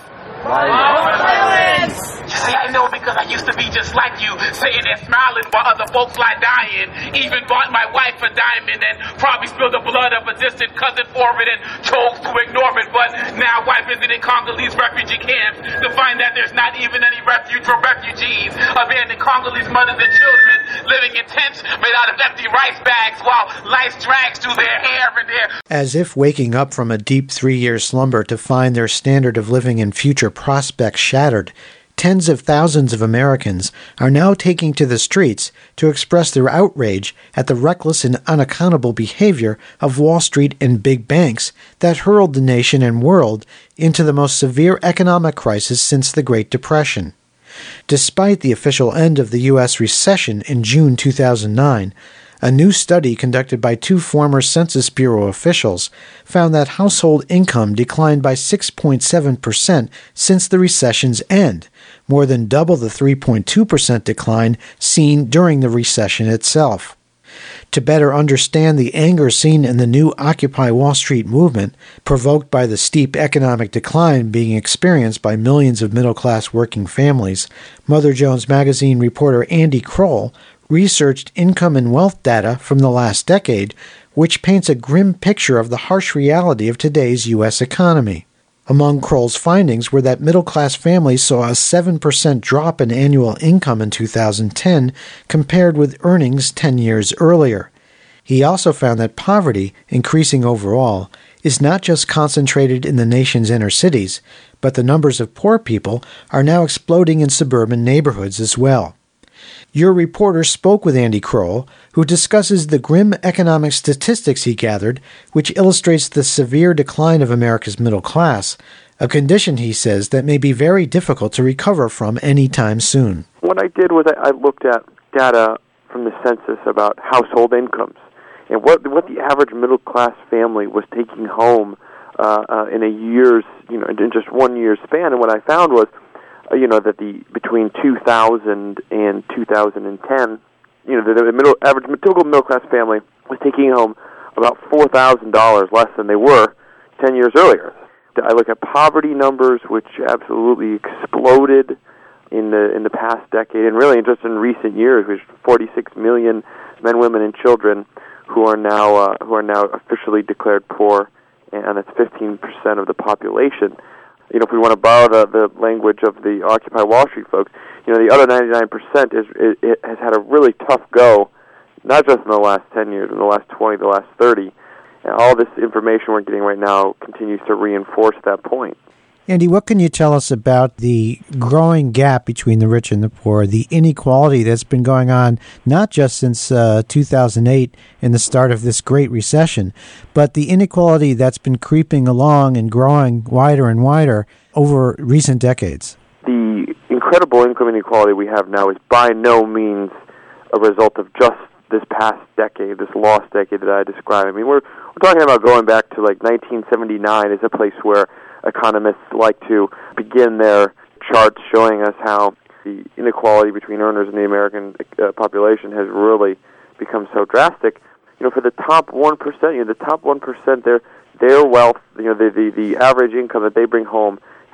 Violence. You see, I know because I used to be just like you, sitting there smiling while other folks lie dying. Even bought my wife a diamond and probably spilled the blood of a distant cousin for it and chose to ignore it. But now I visited Congolese refugee camps to find that there's not even any refuge for refugees. Abandoned Congolese mothers and children living in tents made out of empty rice bags while life drags through their hair and their... As if waking up from a deep three-year slumber to find their standard of living and future prospects shattered, tens of thousands of Americans are now taking to the streets to express their outrage at the reckless and unaccountable behavior of Wall Street and big banks that hurled the nation and world into the most severe economic crisis since the Great Depression. Despite the official end of the U S recession in June two thousand nine, a new study conducted by two former Census Bureau officials found that household income declined by six point seven percent since the recession's end, more than double the three point two percent decline seen during the recession itself. To better understand the anger seen in the new Occupy Wall Street movement, provoked by the steep economic decline being experienced by millions of middle-class working families, Mother Jones Magazine reporter Andy Kroll researched income and wealth data from the last decade, which paints a grim picture of the harsh reality of today's U S economy. Among Kroll's findings were that middle-class families saw a seven percent drop in annual income in two thousand ten compared with earnings ten years earlier. He also found that poverty, increasing overall, is not just concentrated in the nation's inner cities, but the numbers of poor people are now exploding in suburban neighborhoods as well. Your reporter spoke with Andy Kroll, who discusses the grim economic statistics he gathered, which illustrates the severe decline of America's middle class, a condition, he says, that may be very difficult to recover from any time soon. What I did was I looked at data from the census about household incomes and what what the average middle class family was taking home uh, uh, in a year's, you know, in just one year's span. And what I found was, you know, that the between two thousand and two thousand ten, you know, the, the middle average typical middle class family was taking home about four thousand dollars less than they were ten years earlier. I look at poverty numbers, which absolutely exploded in the in the past decade, and really just in recent years, which forty-six million men, women, and children who are now uh, who are now officially declared poor, and that's fifteen percent of the population. You know, if we want to borrow the, the language of the Occupy Wall Street folks, you know, the other ninety-nine percent is it, it has had a really tough go, not just in the last ten years, in the last twenty, the last thirty. And all this information we're getting right now continues to reinforce that point. Andy, what can you tell us about the growing gap between the rich and the poor, the inequality that's been going on not just since uh, two thousand eight and the start of this great recession, but the inequality that's been creeping along and growing wider and wider over recent decades? The incredible income inequality we have now is by no means a result of just this past decade, this lost decade that I described. I mean, we're we're talking about going back to like nineteen seventy-nine as a place where economists like to begin their charts showing us how the inequality between earners and the American uh, population has really become so drastic. You know, for the top one percent, you know, the top one percent, their their wealth, you know, the, the the average income that they bring home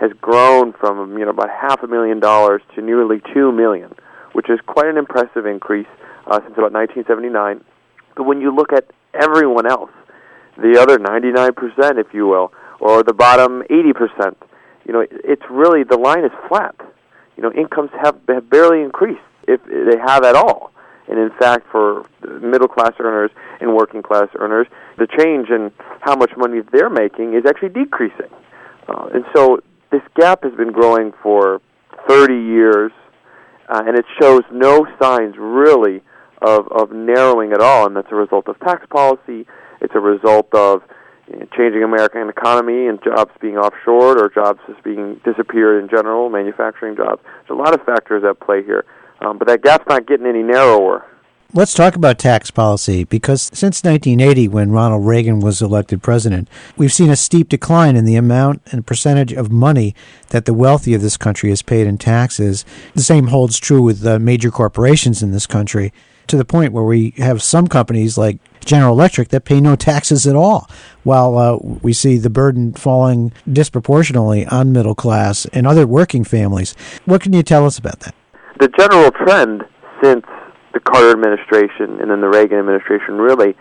has grown from you know about half a million dollars to nearly two million, which is quite an impressive increase uh, since about nineteen seventy-nine. But when you look at everyone else, the other ninety-nine percent, if you will, or the bottom eighty percent, you know, it's really, the line is flat. You know, incomes have, have barely increased, if they have at all. And in fact, for middle-class earners and working-class earners, the change in how much money they're making is actually decreasing. Uh, and so this gap has been growing for thirty years, uh, and it shows no signs, really, of, of narrowing at all. And that's a result of tax policy. It's a result of you know, changing American economy and jobs being offshored or jobs just being disappeared in general, manufacturing jobs. There's a lot of factors at play here. Um, but that gap's not getting any narrower. Let's talk about tax policy, because since nineteen eighty, when Ronald Reagan was elected president, we've seen a steep decline in the amount and percentage of money that the wealthy of this country has paid in taxes. The same holds true with uh, major corporations in this country, to the point where we have some companies like General Electric that pay no taxes at all, while uh, we see the burden falling disproportionately on middle class and other working families. What can you tell us about that? The general trend since the Carter administration and then the Reagan administration really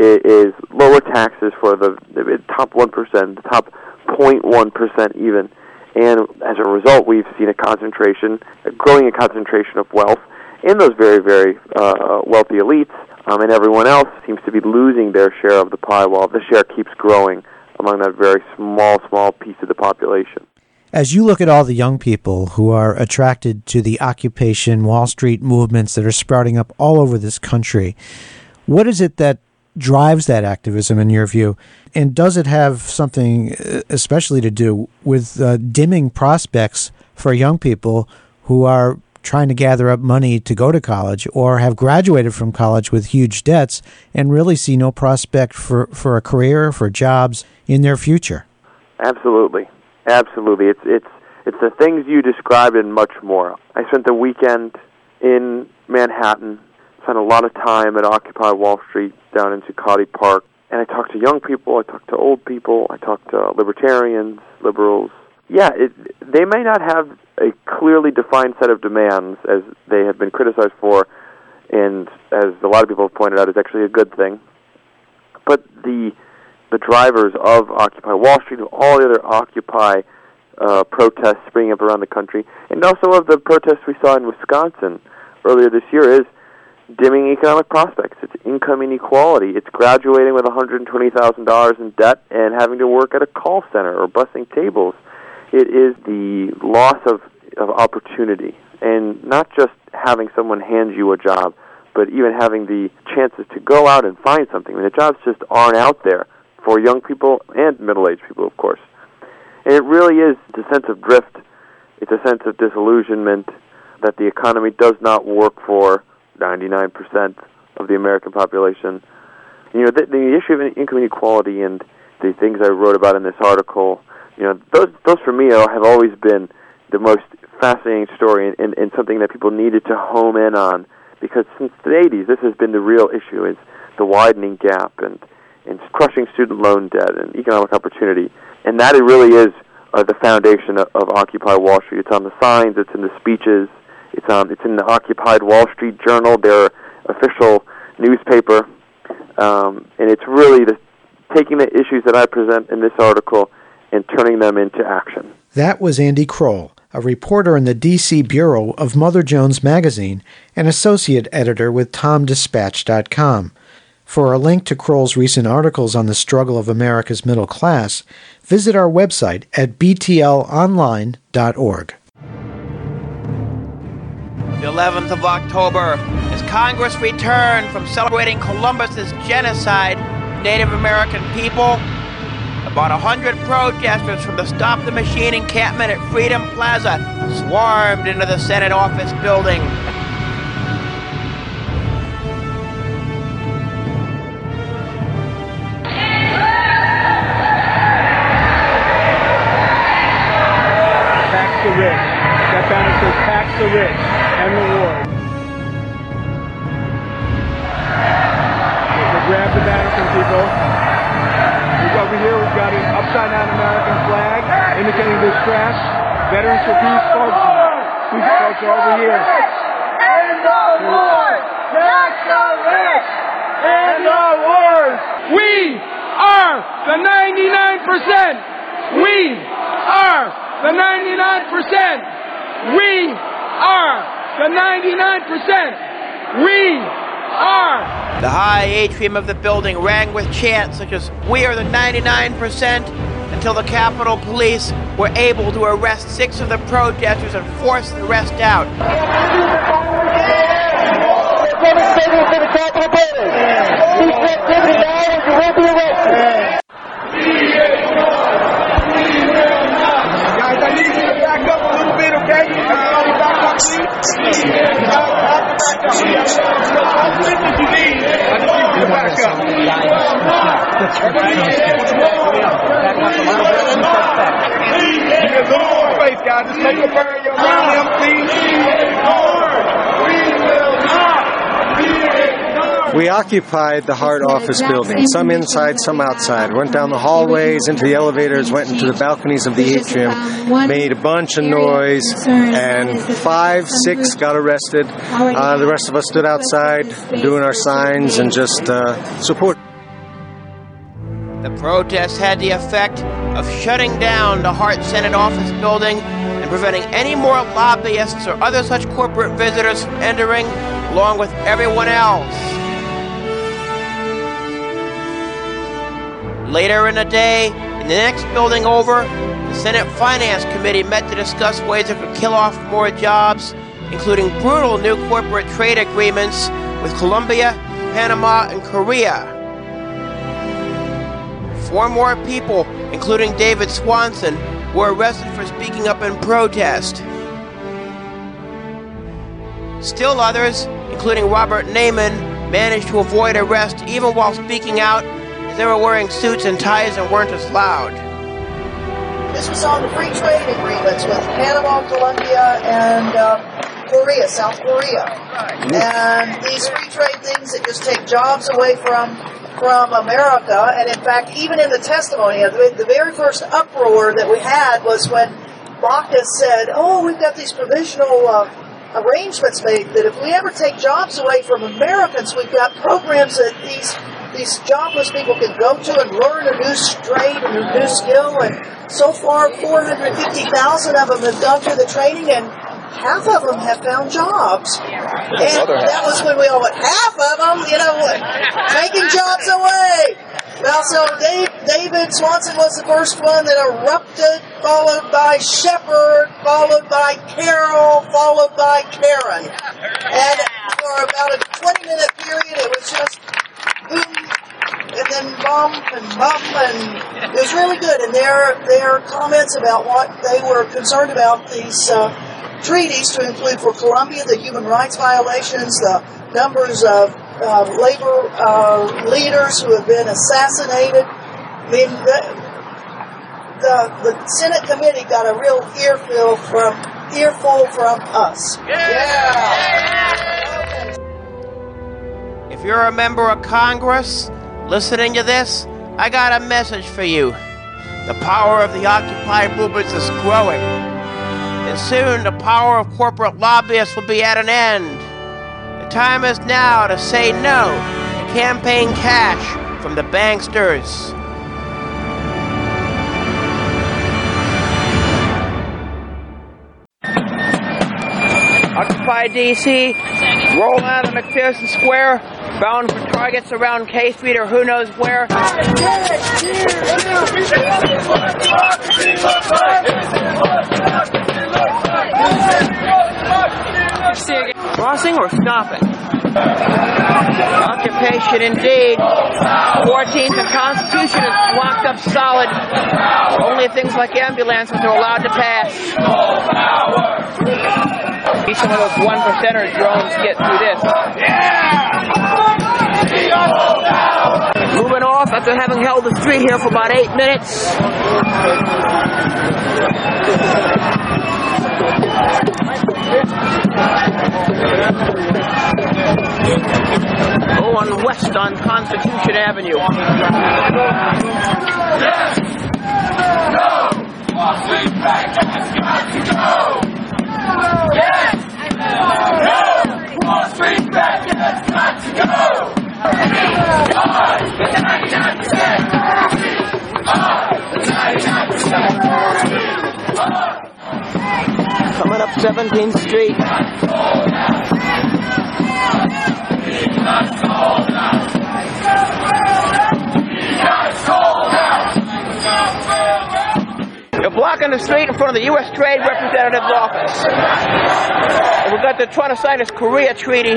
is lower taxes for the, the top one percent, the top zero point one percent even. And as a result, we've seen a concentration, a growing concentration of wealth in those very, very uh, wealthy elites, um, and everyone else seems to be losing their share of the pie while the share keeps growing among that very small, small piece of the population. As you look at all the young people who are attracted to the Occupation Wall Street movements that are sprouting up all over this country, what is it that drives that activism in your view? And does it have something especially to do with uh, dimming prospects for young people who are trying to gather up money to go to college or have graduated from college with huge debts and really see no prospect for, for a career, for jobs in their future? Absolutely. Absolutely. It's it's it's the things you described and much more. I spent the weekend in Manhattan, spent a lot of time at Occupy Wall Street down in Zuccotti Park, and I talked to young people, I talked to old people, I talked to libertarians, liberals. Yeah, it, they may not have a clearly defined set of demands as they have been criticized for, and as a lot of people have pointed out, is actually a good thing. But the the drivers of Occupy Wall Street, of all the other Occupy uh, protests springing up around the country, and also of the protests we saw in Wisconsin earlier this year, is dimming economic prospects. It's income inequality. It's graduating with one hundred twenty thousand dollars in debt and having to work at a call center or bussing tables. It is the loss of, of opportunity, and not just having someone hand you a job, but even having the chances to go out and find something. I mean, the jobs just aren't out there for young people and middle-aged people, of course. And it really is a sense of drift. It's a sense of disillusionment that the economy does not work for ninety-nine percent of the American population. You know, the, the issue of income inequality and the things I wrote about in this article, you know, those those for me are, have always been the most fascinating story and, and, and something that people needed to home in on, because since the eighties, this has been the real issue, is the widening gap and, and crushing student loan debt and economic opportunity. And that it really is uh, the foundation of, of Occupy Wall Street. It's on the signs, it's in the speeches, it's on it's in the Occupied Wall Street Journal, their official newspaper, um, and it's really the, taking the issues that I present in this article and turning them into action. That was Andy Kroll, a reporter in the D C bureau of Mother Jones Magazine and associate editor with Tom Dispatch dot com. For a link to Kroll's recent articles on the struggle of America's middle class, visit our website at b t l online dot org. The eleventh of October, as Congress returned from celebrating Columbus's genocide of Native American people, about a hundred protesters from the Stop the Machine encampment at Freedom Plaza swarmed into the Senate office building. Tax the rich. That banner says tax the rich and the war. So grab the banner from people. Over here we've got an upside down American flag indicating this crash. Veterans for Peace folks, peace folks are over here. End the war! Nationalists! End the wars! We are the ninety-nine percent! We are the ninety-nine percent! We are the ninety-nine percent! We are! The high atrium of the building rang with chants such as, "We are the ninety-nine percent," until the Capitol Police were able to arrest six of the protesters and force the rest out. Demonstrating for the Capitol building. Cease activity now or you will be arrested. Guys, I need you to back up a little bit, okay? Everybody back up, please. You have to back up. You have to back up. How much witness you need? I just need you to back up. Everybody give me a little more space, guys. Just make a barrier around them, please. We will not be ignored. We occupied the Hart office building, some inside, some outside. Went down the hallways, into the elevators, went into the balconies of the atrium, made a bunch of noise, and five, six got arrested. Uh, the rest of us stood outside doing our signs and just uh, support. The protest had the effect of shutting down the Hart Senate office building and preventing any more lobbyists or other such corporate visitors from entering, along with everyone else. Later in the day, in the next building over, the Senate Finance Committee met to discuss ways it could kill off more jobs, including brutal new corporate trade agreements with Colombia, Panama, and Korea. Four more people, including David Swanson, were arrested for speaking up in protest. Still others, including Robert Naiman, managed to avoid arrest even while speaking out, as they were wearing suits and ties and weren't as loud. This was on the free trade agreements with Panama, Colombia, and uh, Korea, South Korea. And these free trade things that just take jobs away from from America, and in fact, even in the testimony, the, the very first uproar that we had was when Baucus said, oh, we've got these provisional uh, arrangements made that if we ever take jobs away from Americans, we've got programs that these these jobless people can go to and learn a new trade and a new skill, and so far four hundred fifty thousand of them have gone through the training, and half of them have found jobs. And that was when we all went, half of them, you know, taking jobs away. Well, so Dave, David Swanson was the first one that erupted, followed by Shepard, followed by Carol, followed by Karen. And for about a twenty-minute period, it was just boom, and then bump and bump, and it was really good. And their their comments about what they were concerned about these uh, treaties, to include for Colombia the human rights violations, the numbers of uh, labor uh, leaders who have been assassinated. I mean, the, the the Senate committee got a real earful from earful from us. Yeah. If you're a member of Congress listening to this, I got a message for you. The power of the Occupy movement is growing. And soon the power of corporate lobbyists will be at an end. The time is now to say no to campaign cash from the banksters. Occupy D C, roll out of McPherson Square, bound for targets around K Street or who knows where. Crossing or stopping? Occupation indeed. fourteenth, the Constitution is locked up solid. Only things like ambulances are allowed to pass. Each one of those one percenter drones get through this. Moving off after having held the street here for about eight minutes. Going west on Constitution Avenue. Yes! No! Wall Street Bank! seventeenth Street. You're blocking the street in front of the U S Trade Representative's office. And we've got the trying to sign this Korea Treaty. The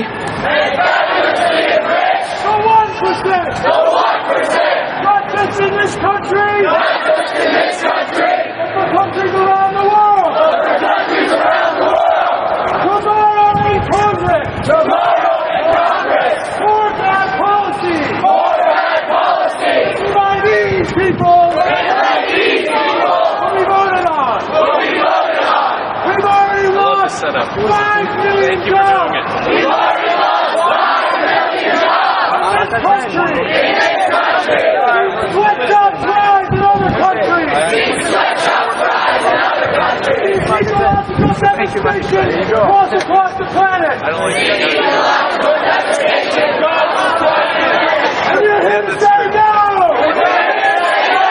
one percent! The one percent! Not just in this country! Not just in this country! But for countries around the world! But for countries around the world! Tomorrow in Congress! Tomorrow in Congress! More bad policy! More bad policy! By these people! By these people! What we voted on! What we voted on! We've already lost five million jobs! We've already lost five million jobs! In this country! In this country! Sweatshop fries in other countries! These sweatshop fries in other countries! These ecological demonstrations across across the planet! I don't like that. Ecological demonstrations across the planet! And you're here to say no! We're here to say no!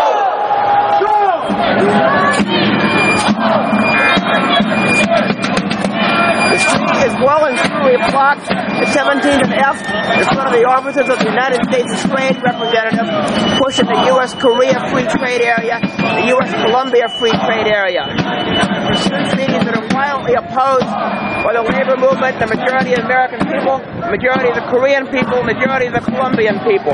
The street is well and truly blocked at seventeenth and F in front of the offices of the United States Trade Representative, pushing the U S Korea Free Trade Area, the U S Colombia Free Trade Area. Two treaties that are violently opposed by the labor movement, the majority of the American people, the majority of the Korean people, the majority of the Colombian people.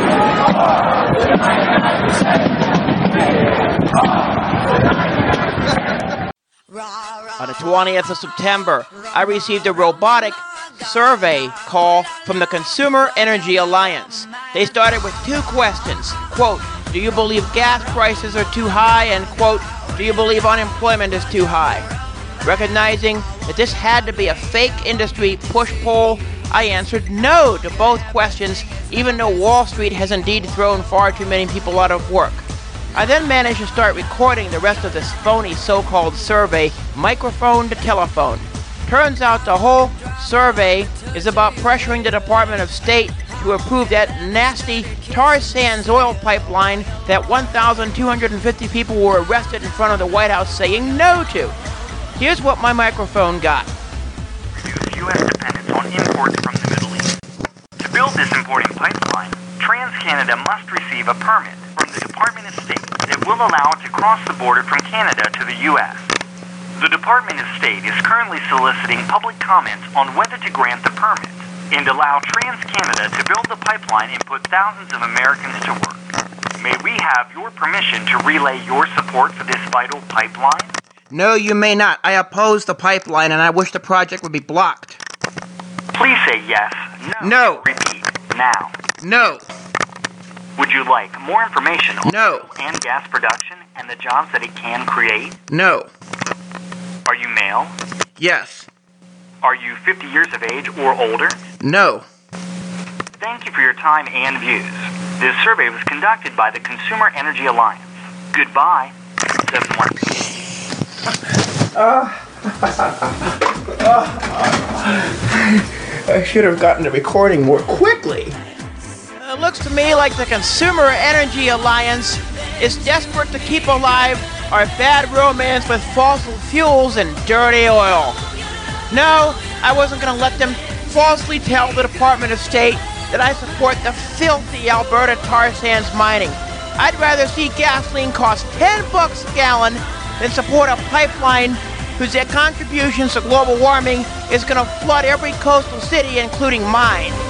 On the twentieth of September, I received a robotic survey call from the Consumer Energy Alliance. They started with two questions. Quote, do you believe gas prices are too high? And quote, do you believe unemployment is too high? Recognizing that this had to be a fake industry push poll, I answered no to both questions, even though Wall Street has indeed thrown far too many people out of work. I then managed to start recording the rest of this phony so-called survey, microphone to telephone. Turns out the whole survey is about pressuring the Department of State to approve that nasty tar sands oil pipeline that one thousand two hundred fifty people were arrested in front of the White House saying no to. Here's what my microphone got. Reduce U S dependence on imports from the Middle East. To build this importing pipeline, TransCanada must receive a permit from the Department of State that will allow it to cross the border from Canada to the U S. The Department of State is currently soliciting public comments on whether to grant the permit and allow TransCanada to build the pipeline and put thousands of Americans to work. May we have your permission to relay your support for this vital pipeline? No, you may not. I oppose the pipeline and I wish the project would be blocked. Please say yes, no, no. Repeat, now. No. Would you like more information on no. oil and gas production and the jobs that it can create? No. Are you male? Yes. Are you fifty years of age or older? No. Thank you for your time and views. This survey was conducted by the Consumer Energy Alliance. Goodbye. seven one. Uh, I should have gotten the recording more quickly. It looks to me like the Consumer Energy Alliance is desperate to keep alive our bad romance with fossil fuels and dirty oil. No, I wasn't going to let them falsely tell the Department of State that I support the filthy Alberta tar sands mining. I'd rather see gasoline cost ten bucks a gallon than support a pipeline whose contributions to global warming is going to flood every coastal city, including mine.